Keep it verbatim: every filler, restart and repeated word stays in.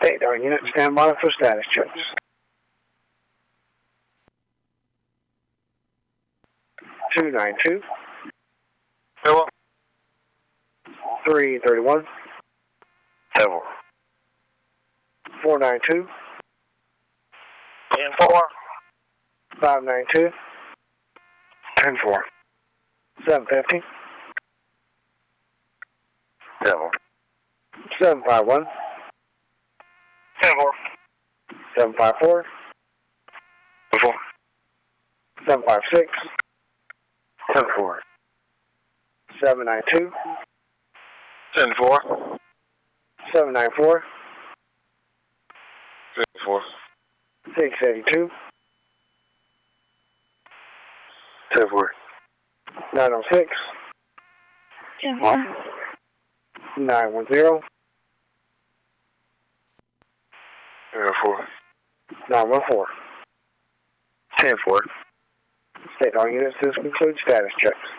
State Guard unit, stand by for status checks. two nine two. Hello. three thirty-one. Seven. four nine two. Ten four. five nine two. Ten four. seven fifty. Seven. seven five one. Ten four. seven five four. Four. seven five six. Ten four. seven nine two. Ten four. seven nine four. Ten four. six eighty-two. Ten four. nine oh six. Ten four. nine one zero. Ten four. nine one four. Ten four. State Guard units, this concludes status checks.